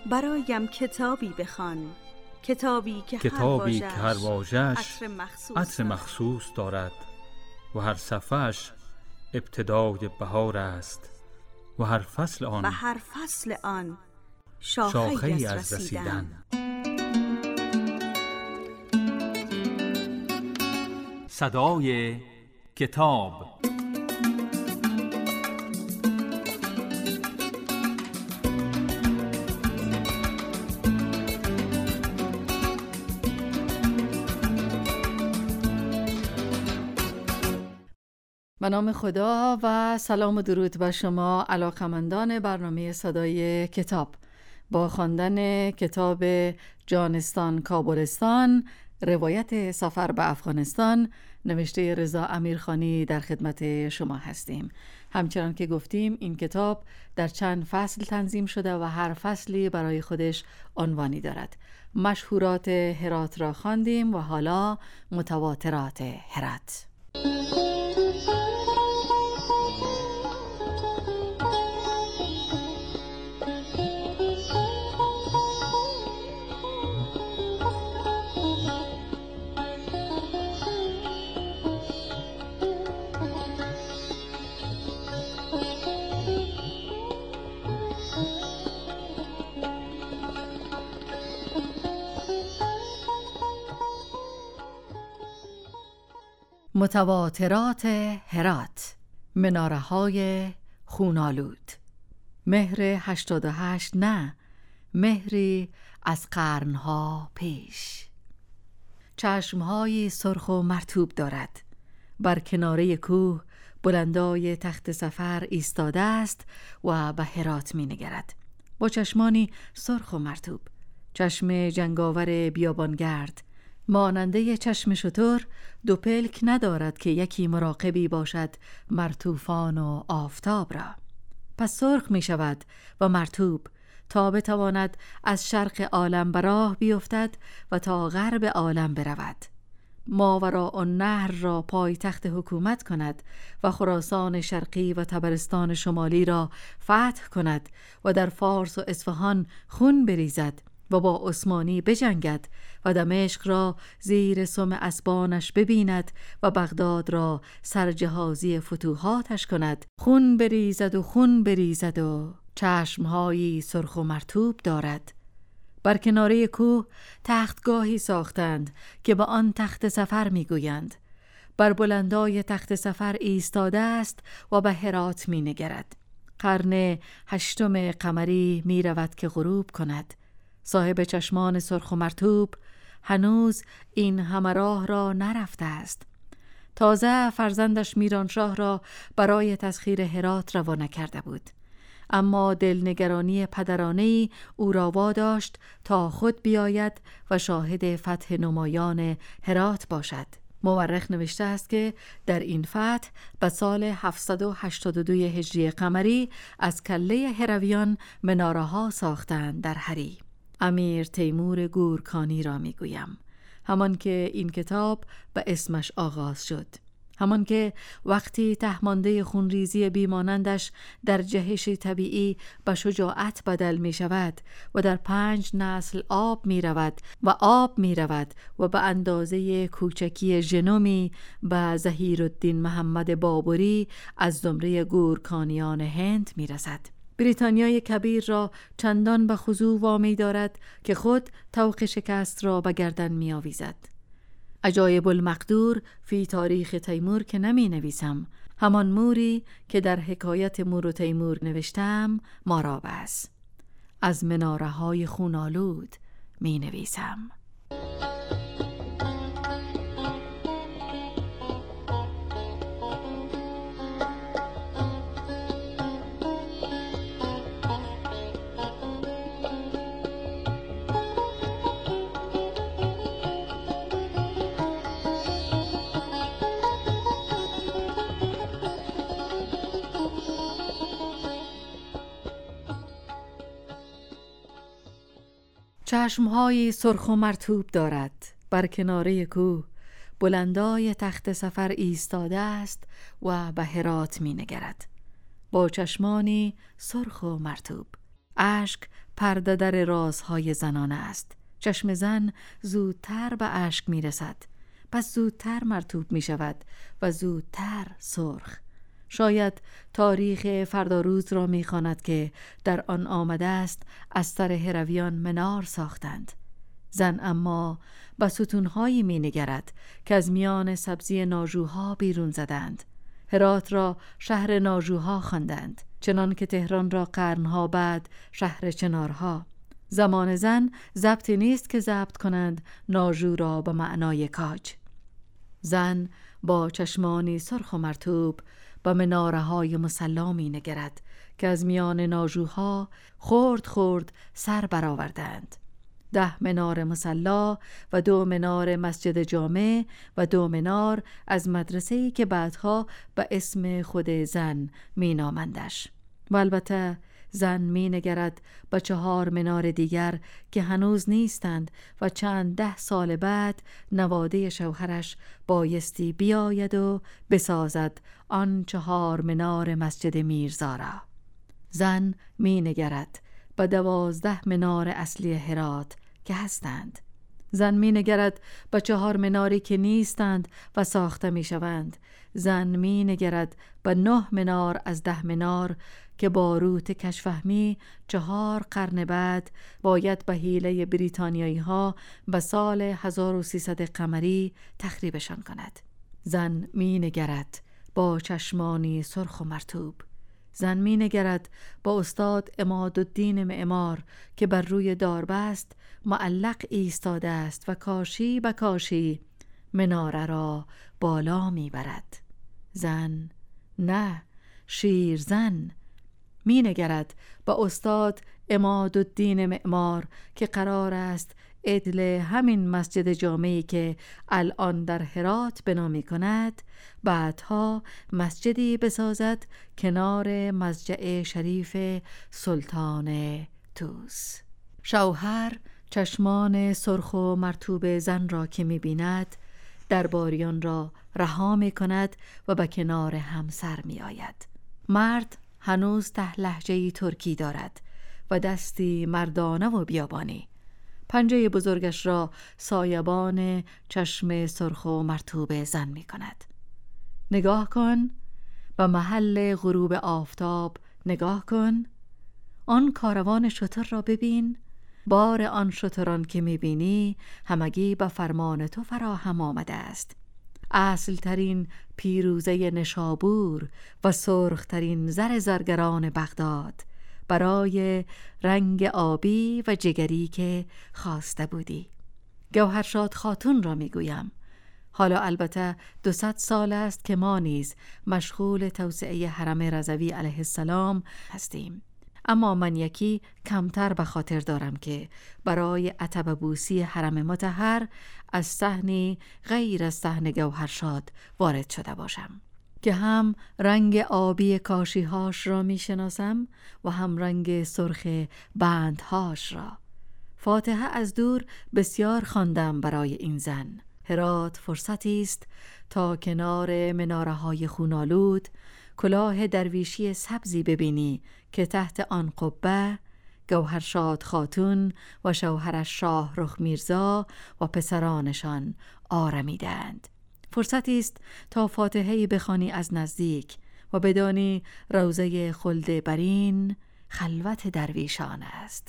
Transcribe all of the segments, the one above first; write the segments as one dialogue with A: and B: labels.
A: برایم کتابی بخوان، کتابی که هر واژه‌اش عطر مخصوص دارد و هر صفحه‌اش ابتدای بهار است و هر فصل آن شاخه‌ای از رسیدن.
B: صدای کتاب.
C: به نام خدا و سلام و درود بر شما علاقمندان برنامه صدای کتاب. با خواندن کتاب جانستان کابلستان، روایت سفر به افغانستان، نوشته رضا امیرخانی، در خدمت شما هستیم. همچنان که گفتیم این کتاب در چند فصل تنظیم شده و هر فصلی برای خودش عنوانی دارد. مشهورات هرات را خواندیم و حالا متواترات هرات. متواترات هرات. مناره‌های خونالود. مهر 88 نه، مهری از قرنها پیش. چشمهایی سرخ و مرطوب دارد. بر کناره کوه بلندای تخت سفر ایستاده است و به هرات می نگرد. با چشمانی سرخ و مرطوب، چشم جنگاور بیابانگرد، ماننده چشم شتر، دو پلک ندارد که یکی مراقبی باشد مر طوفان و آفتاب را. پس سرخ می شود و مرطوب تا بتواند از شرق عالم به راه بیفتد و تا غرب عالم برود. ماوراء النهر را پایتخت حکومت کند و خراسان شرقی و طبرستان شمالی را فتح کند و در فارس و اصفهان خون بریزد و با عثمانی بجنگد و دمشق را زیر سم اسبانش ببیند و بغداد را سرجهازی فتوحاتش کند. خون بریزد و چشمهایی سرخ و مرطوب دارد. بر کناره کوه تختگاهی ساختند که به آن تخت سفر میگویند. بر بلندای تخت سفر ایستاده است و به هرات می نگرد. قرن 8 قمری می رود که غروب کند. صاحب چشمان سرخ و مرطوب هنوز این همه راه را نرفته است. تازه فرزندش میرانشاه را برای تسخیر هرات روانه کرده بود، اما دلنگرانی پدرانه‌ای او را واداشت تا خود بیاید و شاهد فتح نمایان هرات باشد. مورخ نوشته است که در این فتح به سال 782 هجری قمری از کله هرویان مناره‌ها ساختند در هری. امیر تیمور گورکانی را میگویم، همان که این کتاب به اسمش آغاز شد، همان که وقتی تهمانده خونریزی بیمانندش در جهشی طبیعی به شجاعت بدل می شود و در 5 نسل آب می رود و به اندازه کوچکی ژنومی به ظهیرالدین محمد بابری از زمره گورکانیان هند می رسد. بریتانیای کبیر را چندان به خضوع وامی دارد که خود طوق شکست را به گردن می آویزد. عجایب المقدور فی تاریخ تیمور که نمی نویسم، همان موری که در حکایت مور و تیمور نوشتم ما را بس. از مناره‌های خونالود می نویسم. چشمهایی سرخ و مرطوب دارد. بر کناره کوه بلندای تخت سفر ایستاده است و به هرات می نگرد. با چشمانی سرخ و مرطوب، اشک پرده در رازهای زنانه است. چشم زن زودتر به اشک می رسد، پس زودتر مرطوب می شود و زودتر سرخ. شاید تاریخ فردا روز را می خواند که در آن آمده است از سر هرویان منار ساختند. زن اما به ستونهایی می نگرد که از میان سبزی ناژوها بیرون زدند. هرات را شهر ناژوها خواندند، چنان که تهران را قرنها بعد شهر چنارها. زمان زن ضبطی نیست که ضبط کنند ناژو را به معنای کاج. زن با چشمانی سرخ و مرطوب به مناره‌های مصلی می نگرد که از میان ناژوها خرد خرد سر برآوردند. 10 منار مصلی و 2 منار مسجد جامع و 2 منار از مدرسه‌ای که بعدها به اسم خود زن می نامندش. و البته زن می نگرد به 4 منار دیگر که هنوز نیستند و چند 10 سال بعد نواده شوهرش بایستی بیاید و بسازد آن 4 منار مسجد میرزا را. زن می نگرد به 12 منار اصلی هرات که هستند. زن می نگرد به 4 مناری که نیستند و ساخته می شوند. زن می نگرد به 9 منار از 10 منار که با روت کشفهمی 4 قرن بعد باید به حیله بریتانیایی ها به سال 1300 قمری تخریبشان کند. زن می نگرد با چشمانی سرخ و مرطوب. زن می نگرد با استاد عمادالدین معمار که بر روی داربست معلق ایستاده است و کاشی به کاشی مناره را بالا می برد. زن، نه، شیرزن می نگرد با استاد عمادالدین معمار که قرار است عدل همین مسجد جامعی که الان در هرات بنا می کند بعدها مسجدی بسازد کنار مضجع شریف سلطان طوس. شوهر چشمان سرخ و مرطوب زن را که می بیند درباریان را رها می کند و به کنار همسر می آید. مرد هنوز لهجه‌ای ترکی دارد و دستی مردانه و بیابانی. پنجه بزرگش را سایبان چشم سرخ و مرطوب زن می کند. نگاه کن، به محل غروب آفتاب نگاه کن. آن کاروان شتر را ببین. بار آن شتران که می بینی همگی به فرمان تو فراهم آمده است. اصل ترین پیروزه نشابور و سرخ ترین زر زرگران بغداد برای رنگ آبی و جگری که خواسته بودی. گوهرشاد خاتون را می گویم. حالا البته 200 سال است که ما نیز مشغول توسعه حرم رضوی علیه السلام هستیم، اما من یکی کمتر به خاطر دارم که برای عتبه بوسی حرم مطهر از صحنی غیر از صحن گوهرشاد وارد شده باشم که هم رنگ آبی کاشیهاش را می شناسم و هم رنگ سرخ بندهاش را. فاتحه از دور بسیار خواندم برای این زن. هرات فرصتی است تا کنار مناره‌های خونالود کلاه درویشی سبزی ببینی که تحت آن قبه گوهرشاد خاتون و شوهرش شاهرخ میرزا و پسرانشان آرمیدند. فرصتی است تا فاتحه‌ای بخوانی از نزدیک و بدانی روضه خلد برین خلوت درویشان است.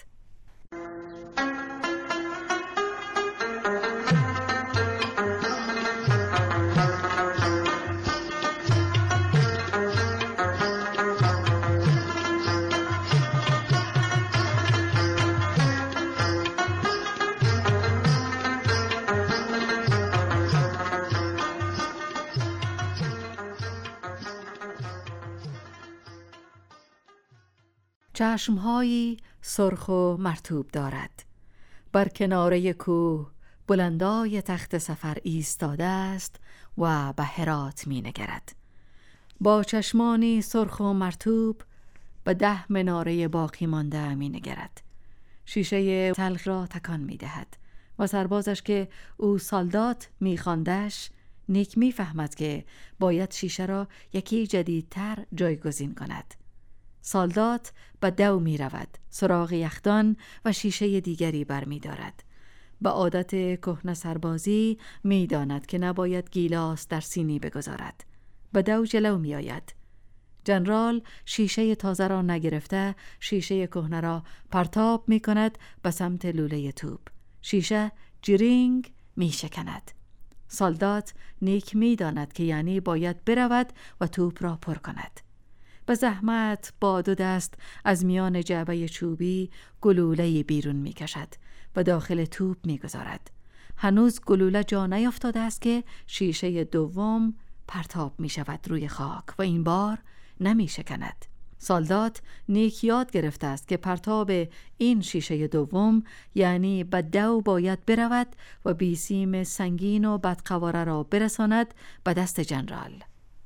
C: چشمهایی سرخ و مرطوب دارد. بر کناره کوه بلندای تخت سفر ایستاده است و به هرات می نگرد. با چشمانی سرخ و مرطوب به 10 مناره باقی مانده می نگرد. شیشه تلخ را تکان می دهد و سربازش که او سالدات می خواندش نیک می فهمد که باید شیشه را یکی جدیدتر جایگزین کند. سالدات به دو می رود، سراغ یخدان و شیشه دیگری بر می دارد. به عادت کهنه سربازی می داند که نباید گیلاس در سینی بگذارد. به دو جلو می آید. جنرال شیشه تازه را نگرفته شیشه کهنه را پرتاب می کند به سمت لوله توپ. شیشه جرینگ می شکند. سالدات نیک می داند که یعنی باید برود و توپ را پر کند. به زحمت با دو دست از میان جعبه چوبی گلوله بیرون می کشد و داخل توپ می گذارد. هنوز گلوله جا نیفتاده است که شیشه دوم پرتاب می شود روی خاک و این بار نمی شکند. سالدات نیک یاد گرفته است که پرتاب این شیشه دوم یعنی به دو باید برود و بیسیم سنگین و بدقواره را برساند به دست جنرال.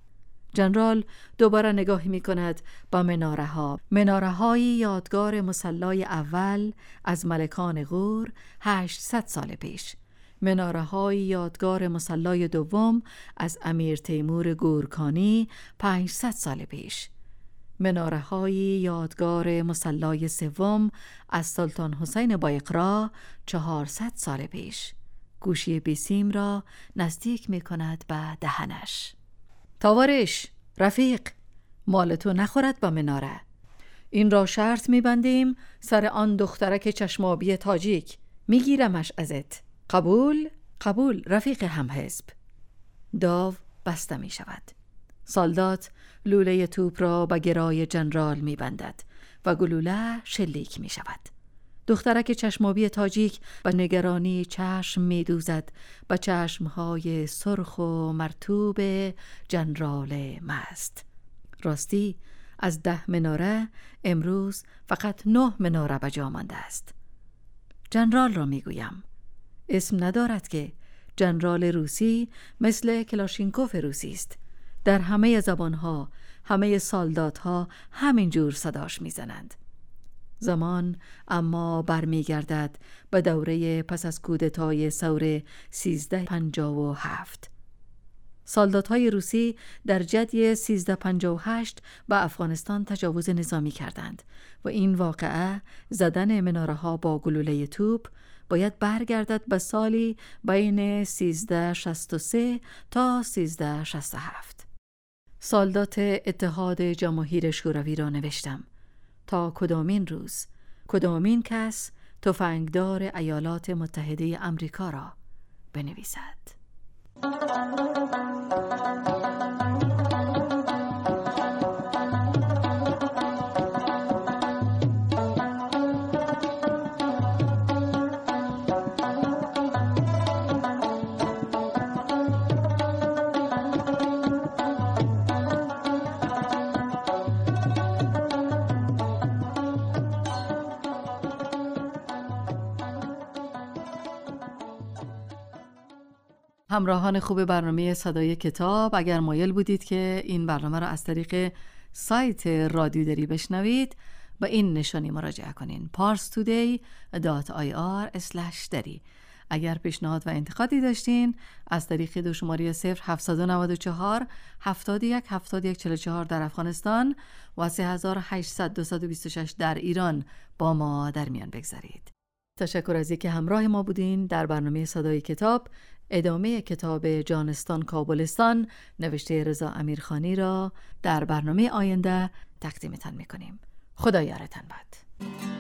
C: جنرال دوباره نگاهی می کند با مناره های یادگار مسلای اول از ملکان غور 800 سال پیش، مناره های یادگار مسلای دوم از امیر تیمور گورکانی 500 سال پیش، مناره های یادگار مسلای سوم از سلطان حسین بایقرا 400 سال پیش. گوشی بیسیم را نزدیک می کند به دهنش. تاوارش، رفیق، مال تو نخورد با مناره. این را شرط می‌بندیم سر آن دخترک چشمابی تاجیک. میگیرمش ازت. قبول؟ قبول رفیق همحزب. داو بسته می شود. سالدات لوله توپ را به گرای جنرال می‌بندد و گلوله شلیک می شود. دخترک چشمابی تاجیک با نگرانی چشم می دوزد به چشمهای سرخ و مرطوب جنرال مست. راستی از 10 مناره امروز فقط 9 مناره به جا مانده است. جنرال را می گویم. اسم ندارد که جنرال روسی مثل کلاشینکوف روسی است. در همه زبانها، همه سالداتها همین جور صداش می زنند. زمان اما برمیگردد به دوره پس از کودتای ثور 1357. سالدات‌های روسی در جدی 1358 به افغانستان تجاوز نظامی کردند و این واقعه زدن مناره‌ها با گلوله توپ باید برگردد به سالی بین 1363 تا 1367. سالدات اتحاد جماهیر شوروی را نوشتم تا کدامین روز، کدامین کس تفنگدار ایالات متحده آمریکا را بنویسد. همراهان خوب برنامه صدای کتاب، اگر مایل بودید که این برنامه را از طریق سایت رادیو دری بشنوید، به این نشانی مراجعه کنین: parstoday.ir/dari. اگر پیشنهاد و انتقادی داشتین از طریق دو شماره 0794 71 71 44 در افغانستان و 3800 226 در ایران با ما در میان بگذارید. تشکر از اینکه همراه ما بودین در برنامه صدای کتاب. ادامه کتاب جانستان کابلستان نوشته رضا امیرخانی را در برنامه آینده تقدیمتان می‌کنیم. خدا یارتان باد.